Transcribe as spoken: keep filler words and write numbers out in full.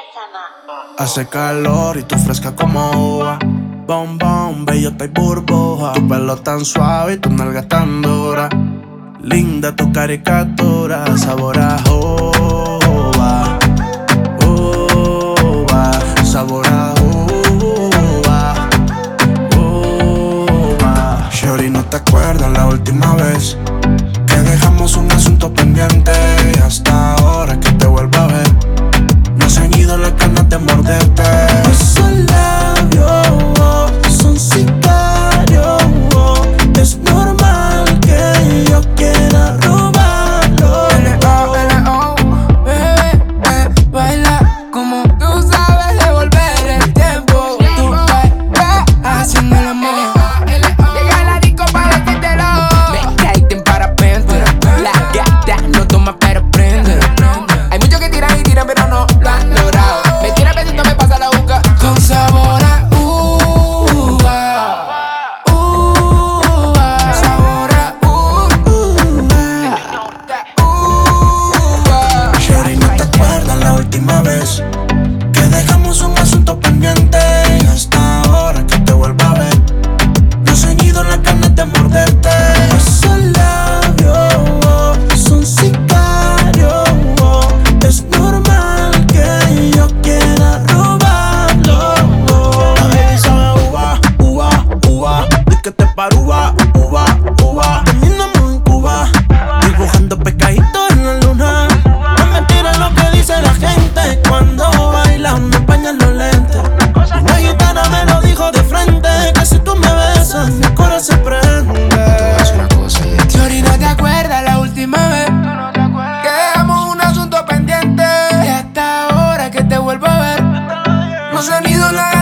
Hace calor y tú fresca como uva. Bom, bom, bellota y burbuja. Tu pelo tan suave y tu nalga tan dura. Linda tu caricatura, sabor a uva. Uva, sabor a uva. Uva. Shorty, ¿no te acuerdas la última vez que dejamos un asunto pendiente? Y hasta ahora que te vuelvo a ver, no se han ido las ganas de morderte. Esos labios son sicarios. Es normal que yo quiera robarlo. L O, L O, bebé, eh, baila como tú sabes devolver el tiempo. Tú vas haciendo el amor. Llega a la disco para decírtelo. Me caíste en parapente. La gata no toma pero prende. Hay muchos que tiran y tiran pero no lo han logrado. Me tira besito, me pasa la boca con sabor a uva. Uva, sabor a uva. Uva. Shorty, ¿no te acuerdas la última vez que dejamos un asunto pendiente? Y hasta ahora que te vuelvo a ver, no se han ido las ganas de morderte. Esos labios son sicarios. Es normal que yo quiera robarlo. La baby sabe uva, uva, uva. Di que te paro uva, uva, uva. Terminamos en Cuba, dibujando pescaditos en la luna. No me mentira lo que dice la gente cuando bailan me empañan los lentes. Una gitana me lo dijo de frente, que si tú me besas mi corazón se prende. Es una cosa y es que ahorita no te acuerdas la última vez que dejamos un asunto pendiente. Y hasta ahora que te vuelvo a ver, no se han ido las